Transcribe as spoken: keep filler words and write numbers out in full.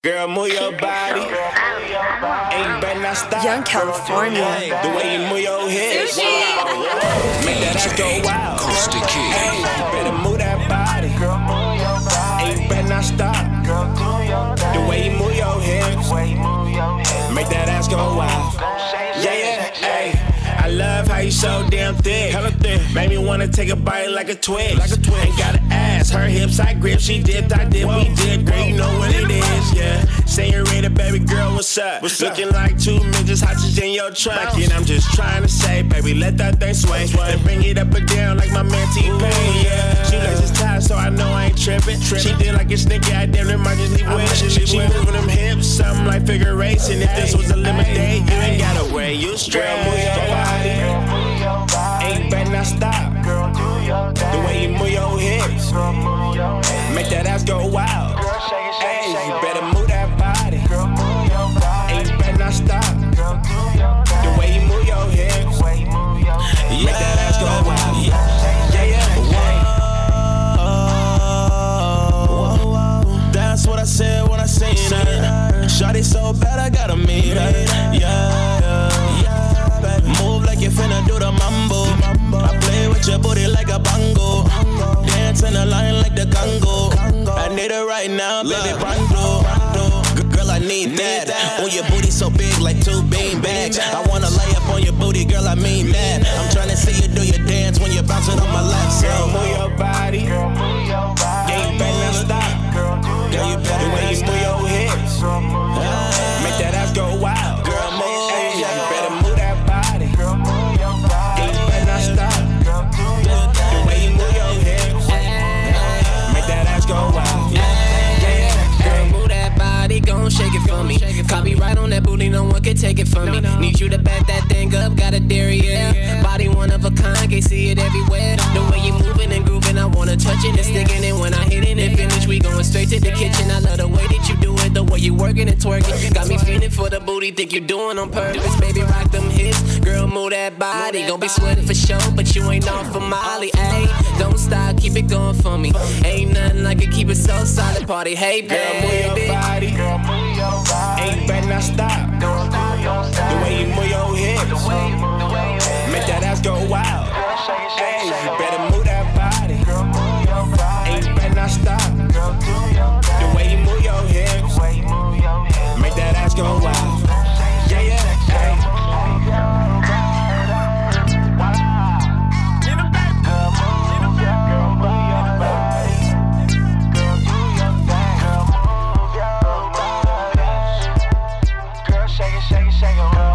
Girl, move your body. And you better not stop. Young California. The way you move your hips. Make that ass go wild. Hey, you better move that body. And you better not stop. The way you move your hips. Make that ass go wild. Yeah, yeah, hey. I love how you so damn thick. Hella thick. Made me wanna take a bite like a twig. Like a twig. Ain't got an ass, her hips I grip. She dipped, I dip, we did. Girl, you know what it is, yeah. Senorita, baby girl, what's up? What's Looking up? Like two midgets, hottest in your trunk. And I'm just trying to say, baby, let that thing sway. Then bring it up and down like my man T-Pain, yeah. She laces tight, so I know I ain't tripping. She did like a sneaky, I damn near might just leave with it. She moving them hips, something like figure eights. And if this was a lemonade, you ain't gotta wear you straight. Move your body. Ain't better not stop. The way you move your hips, make that ass go wild. Hey, you better move that body. Ain't better not stop. The way you move your hips, make that ass go wild. Yeah, yeah. That's what I said when I seen her. Shawty so bad I gotta meet her. Yeah. Move like you finna do the mambo. I play with your booty like a bongo. Dance in a line like the Congo. I need it right now, baby, pronto. Girl, I need that. On your booty so big like two bean bags. I wanna lay up on your booty, girl, I mean that. I'm tryna see you do your dance when you're bouncing on my lap. So move your body. Yeah, you better not stop. Girl, you better the way you move your hips. Make that ass go wild. Girl, move. You better move that body. Yeah, you better not stop. The way you move your hips. Make that ass go wild. Girl, move that body, gon' shake it for me. Copyright on that booty, no one can take it from me. Need you to back that thing up, got a derriere. Body one of a kind, can't see it everywhere. The way you moving and grooving, I wanna touch it and sticking it. When I hit it and finish, we going straight to the kitchen. I love the way that you do it, the way you working and twerking. Got me feeling for the booty, think you doing on purpose. Baby, rock them hips, girl, move that body. Gon' be sweating for sure, but you ain't off for Molly. Ayy, don't stop, keep it going for me. Ain't nothing like it, keep it so solid. Party, hey, girl, move your body. Ain't better not stop. The way you move your hips, make that ass go wild. Hey, you better move that body. Ain't better not stop. The way you move your hips, make that ass go wild. Yeah, yeah, hey. Shake it, shake it, shake it.